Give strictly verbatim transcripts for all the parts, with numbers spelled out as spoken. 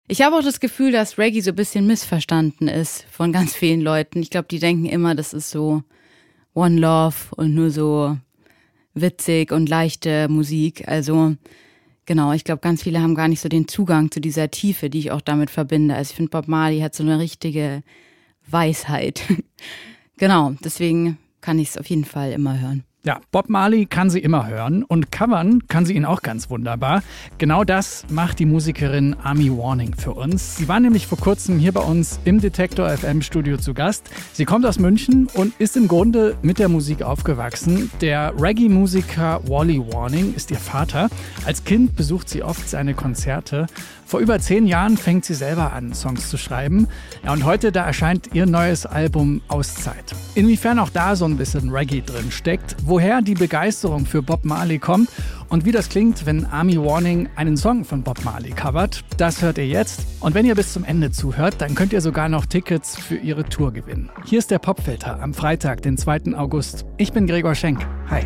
Ich habe auch das Gefühl, dass Reggae so ein bisschen missverstanden ist von ganz vielen Leuten. Ich glaube, die denken immer, das ist so One Love und nur so witzig und leichte Musik. Also genau, ich glaube, ganz viele haben gar nicht so den Zugang zu dieser Tiefe, die ich auch damit verbinde. Also ich finde, Bob Marley hat so eine richtige Weisheit. Genau, deswegen kann ich es auf jeden Fall immer hören. Ja, Bob Marley kann sie immer hören und covern kann sie ihn auch ganz wunderbar. Genau das macht die Musikerin Ami Warning für uns. Sie war nämlich vor kurzem hier bei uns im Detektor F M Studio zu Gast. Sie kommt aus München und ist im Grunde mit der Musik aufgewachsen. Der Reggae-Musiker Wally Warning ist ihr Vater. Als Kind besucht sie oft seine Konzerte. Vor über zehn Jahren fängt sie selber an, Songs zu schreiben. Ja, und heute, da erscheint ihr neues Album Auszeit. Inwiefern auch da so ein bisschen Reggae drin steckt, woher die Begeisterung für Bob Marley kommt und wie das klingt, wenn Ami Warning einen Song von Bob Marley covert, das hört ihr jetzt. Und wenn ihr bis zum Ende zuhört, dann könnt ihr sogar noch Tickets für ihre Tour gewinnen. Hier ist der Popfilter am Freitag, den zweiten August. Ich bin Gregor Schenk. Hi.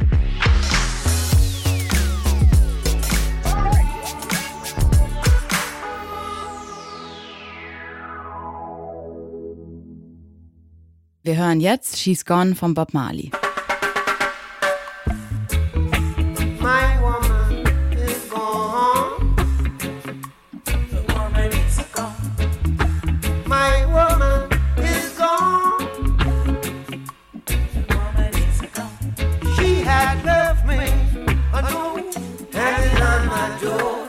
Wir hören jetzt She's Gone von Bob Marley. My woman is gone. The woman is gone. My woman is gone. The woman is gone. She had left me a note hanging on my door.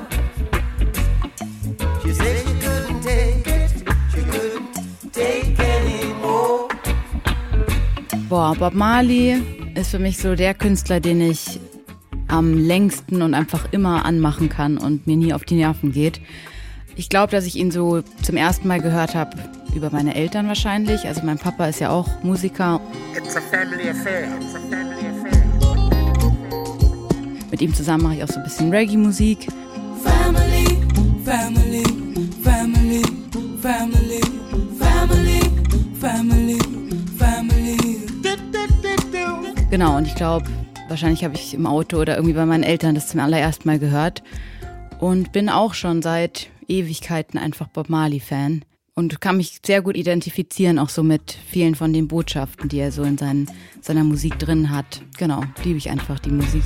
She said she couldn't take it. She couldn't take any more. Boah, Bob Marley ist für mich so der Künstler, den ich am längsten und einfach immer anmachen kann und mir nie auf die Nerven geht. Ich glaube, dass ich ihn so zum ersten Mal gehört habe über meine Eltern wahrscheinlich. Also mein Papa ist ja auch Musiker. It's a family affair. It's a family affair. Mit ihm zusammen mache ich auch so ein bisschen Reggae-Musik. Family, family, family, family, family, family, family. Genau, und ich glaube, wahrscheinlich habe ich im Auto oder irgendwie bei meinen Eltern das zum allerersten Mal gehört. Und bin auch schon seit Ewigkeiten einfach Bob Marley-Fan. Und kann mich sehr gut identifizieren, auch so mit vielen von den Botschaften, die er so in seinen, seiner Musik drin hat. Genau, liebe ich einfach die Musik.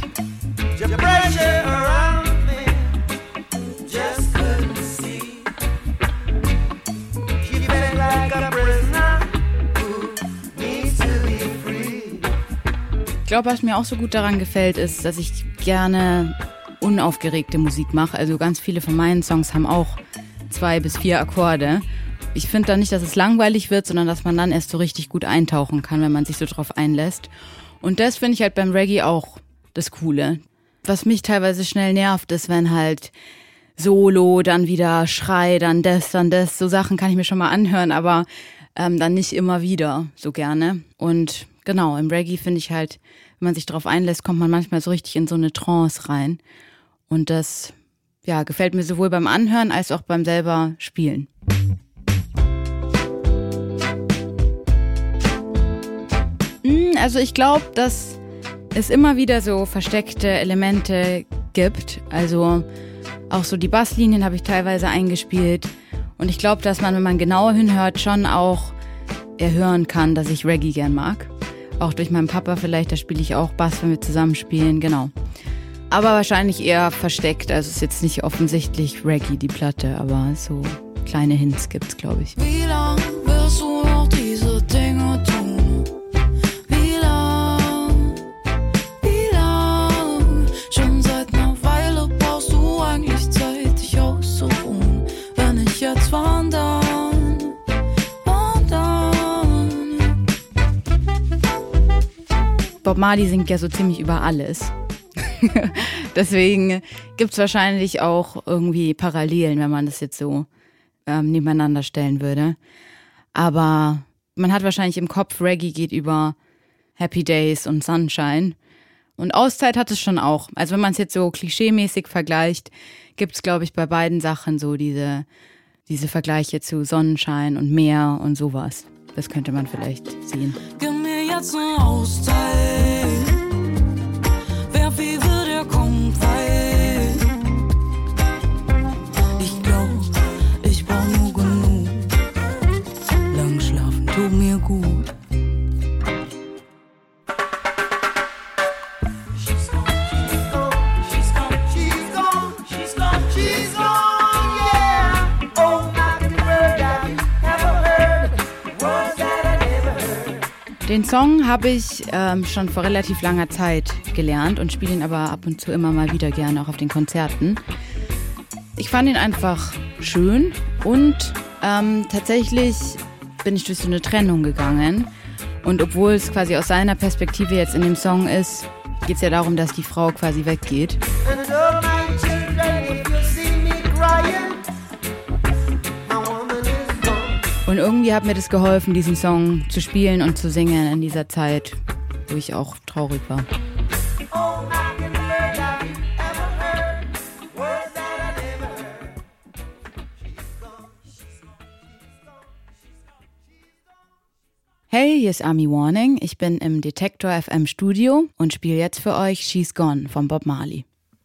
Ich glaube, was mir auch so gut daran gefällt, ist, dass ich gerne unaufgeregte Musik mache. Also ganz viele von meinen Songs haben auch zwei bis vier Akkorde. Ich finde dann nicht, dass es langweilig wird, sondern dass man dann erst so richtig gut eintauchen kann, wenn man sich so drauf einlässt. Und das finde ich halt beim Reggae auch das Coole. Was mich teilweise schnell nervt, ist, wenn halt Solo, dann wieder Schrei, dann das, dann das. So Sachen kann ich mir schon mal anhören, aber ähm, dann nicht immer wieder so gerne. Und genau, im Reggae finde ich halt, wenn man sich darauf einlässt, kommt man manchmal so richtig in so eine Trance rein. Und das, ja, gefällt mir sowohl beim Anhören als auch beim selber Spielen. Also ich glaube, dass es immer wieder so versteckte Elemente gibt. Also auch so die Basslinien habe ich teilweise eingespielt. Und ich glaube, dass man, wenn man genauer hinhört, schon auch erhören kann, dass ich Reggae gern mag. Auch durch meinen Papa vielleicht, da spiele ich auch Bass, wenn wir zusammen spielen, genau. Aber wahrscheinlich eher versteckt, also es ist jetzt nicht offensichtlich Reggae, die Platte, aber so kleine Hints gibt's, glaube ich. Wie lang wirst du noch diese Dinge tun? Wie lang, wie lang? Schon seit einer Weile brauchst du eigentlich Zeit, dich auszuruhen. Wenn ich jetzt wandern, Bob Marley singt ja so ziemlich über alles. Deswegen gibt's wahrscheinlich auch irgendwie Parallelen, wenn man das jetzt so ähm, nebeneinander stellen würde. Aber man hat wahrscheinlich im Kopf, Reggae geht über Happy Days und Sunshine. Und Auszeit hat es schon auch. Also wenn man es jetzt so klischeemäßig vergleicht, gibt's, glaube ich, bei beiden Sachen so diese, diese Vergleiche zu Sonnenschein und Meer und sowas. Das könnte man vielleicht sehen. Gib mir jetzt eine Auszeit. Wer wie will, der kommt weit. Ich glaub, ich brauch Den Song habe ich ähm, schon vor relativ langer Zeit gelernt und spiele ihn aber ab und zu immer mal wieder gerne, auch auf den Konzerten. Ich fand ihn einfach schön und ähm, tatsächlich bin ich durch so eine Trennung gegangen. Und obwohl es quasi aus seiner Perspektive jetzt in dem Song ist, geht es ja darum, dass die Frau quasi weggeht. Und irgendwie hat mir das geholfen, diesen Song zu spielen und zu singen in dieser Zeit, wo ich auch traurig war. Hey, hier ist Army Warning. Ich bin im Detektor F M Studio und spiele jetzt für euch She's Gone von Bob Marley.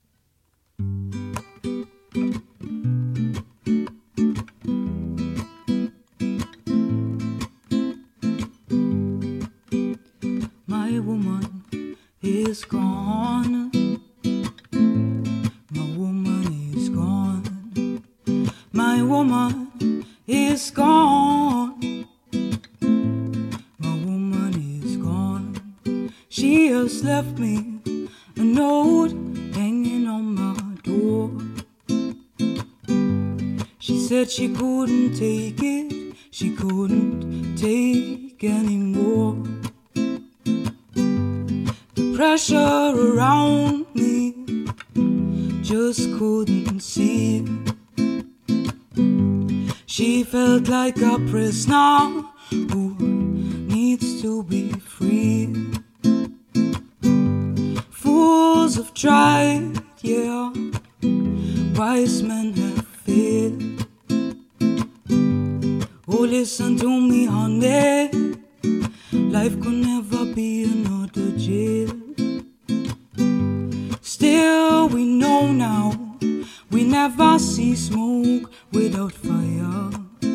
My woman is gone. My woman is gone. My woman is gone. She has left me a note hanging on my door. She said she couldn't take it, she couldn't take anymore. The pressure around me just couldn't see. She felt like a prisoner who needs to be free. Fools have tried, yeah, wise men have failed. Oh, listen to me, honey, life could never be another jail. Still we know now, we never see smoke without fire.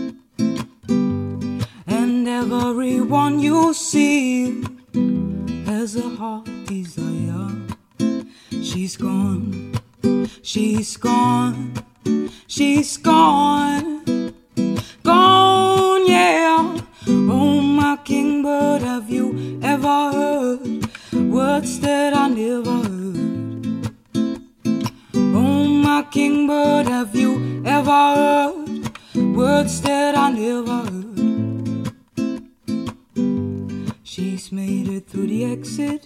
And everyone you see has a heart desire. She's gone, she's gone, she's gone, gone, yeah. Oh, my kingbird, have you ever heard words that I never heard? Oh, my kingbird, have you ever heard words that I never heard? She's made it through the exit.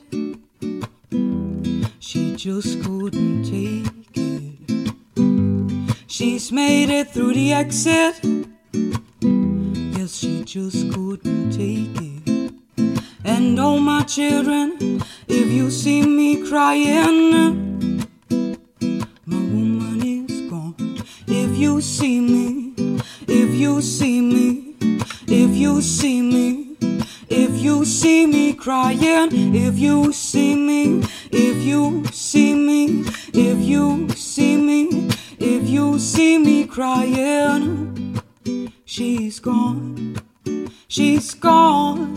She just couldn't take it. She's made it through the exit. Yes, she just couldn't take it. And oh, my children, if you see me crying, my woman is gone. If you see me, if you see me, if you see me, if you see me crying, if you see me, if you see me, if you see me, if you see me crying, she's gone, she's gone,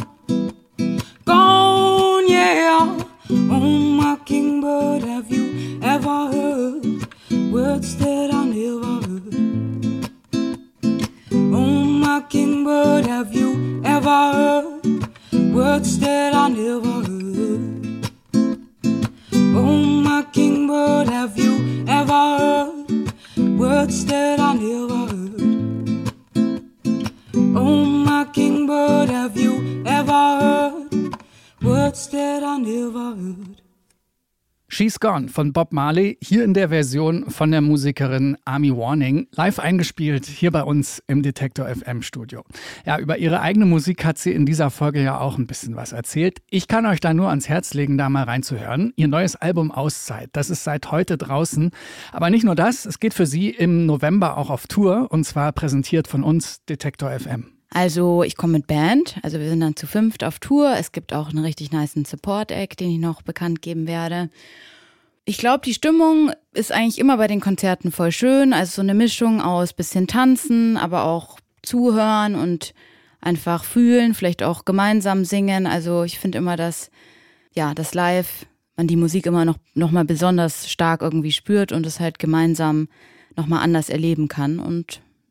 gone, yeah. Oh, my kingbird, have you ever heard words that I never heard? Oh, my kingbird, have you ever heard words that I never heard? Oh, my kingbird, have you ever heard words that I never heard? Oh, my kingbird, have you ever heard words that I never heard? She's Gone von Bob Marley, hier in der Version von der Musikerin Army Warning, live eingespielt hier bei uns im Detektor F M Studio. Ja, über ihre eigene Musik hat sie in dieser Folge ja auch ein bisschen was erzählt. Ich kann euch da nur ans Herz legen, da mal reinzuhören. Ihr neues Album Auszeit, das ist seit heute draußen. Aber nicht nur das, es geht für sie im November auch auf Tour und zwar präsentiert von uns Detektor F M. Also ich komme mit Band, also wir sind dann zu fünft auf Tour. Es gibt auch einen richtig nicen Support-Act, den ich noch bekannt geben werde. Ich glaube, die Stimmung ist eigentlich immer bei den Konzerten voll schön. Also so eine Mischung aus bisschen tanzen, aber auch zuhören und einfach fühlen, vielleicht auch gemeinsam singen. Also ich finde immer, dass ja, das Live man die Musik immer noch, noch mal besonders stark irgendwie spürt und es halt gemeinsam noch mal anders erleben kann. Und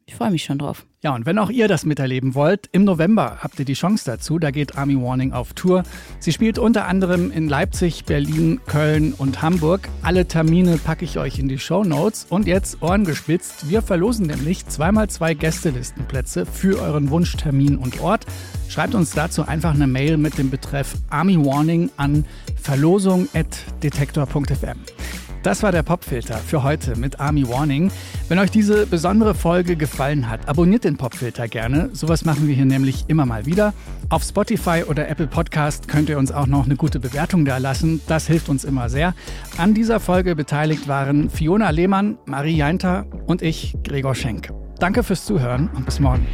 Ich freue mich schon drauf. Ja, und wenn auch ihr das miterleben wollt, im November habt ihr die Chance dazu. Da geht Army Warning auf Tour. Sie spielt unter anderem in Leipzig, Berlin, Köln und Hamburg. Alle Termine packe ich euch in die Shownotes. Und jetzt Ohren gespitzt. Wir verlosen nämlich zweimal zwei Gästelistenplätze für euren Wunschtermin und Ort. Schreibt uns dazu einfach eine Mail mit dem Betreff Army Warning an verlosung at detektor punkt f m. Das war der Popfilter für heute mit Army Warning. Wenn euch diese besondere Folge gefallen hat, abonniert den Popfilter gerne. Sowas machen wir hier nämlich immer mal wieder. Auf Spotify oder Apple Podcast könnt ihr uns auch noch eine gute Bewertung da lassen. Das hilft uns immer sehr. An dieser Folge beteiligt waren Fiona Lehmann, Marie Jainter und ich, Gregor Schenk. Danke fürs Zuhören und bis morgen.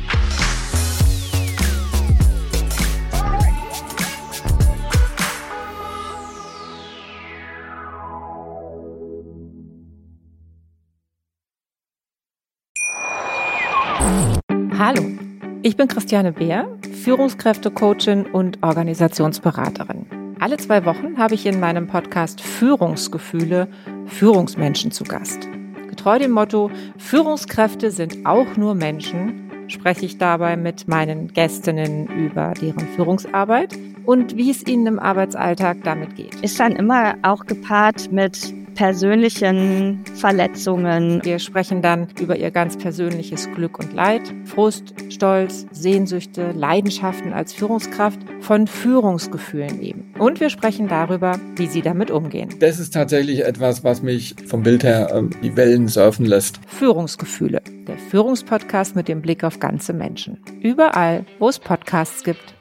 Hallo, ich bin Christiane Beer, Führungskräftecoachin und Organisationsberaterin. Alle zwei Wochen habe ich in meinem Podcast Führungsgefühle Führungsmenschen zu Gast. Getreu dem Motto, Führungskräfte sind auch nur Menschen, spreche ich dabei mit meinen Gästinnen über deren Führungsarbeit und wie es ihnen im Arbeitsalltag damit geht. Ist dann immer auch gepaart mit persönlichen Verletzungen. Wir sprechen dann über ihr ganz persönliches Glück und Leid, Frust, Stolz, Sehnsüchte, Leidenschaften als Führungskraft, von Führungsgefühlen eben. Und wir sprechen darüber, wie sie damit umgehen. Das ist tatsächlich etwas, was mich vom Bild her ähm, die Wellen surfen lässt. Führungsgefühle, der Führungspodcast mit dem Blick auf ganze Menschen. Überall, wo es Podcasts gibt.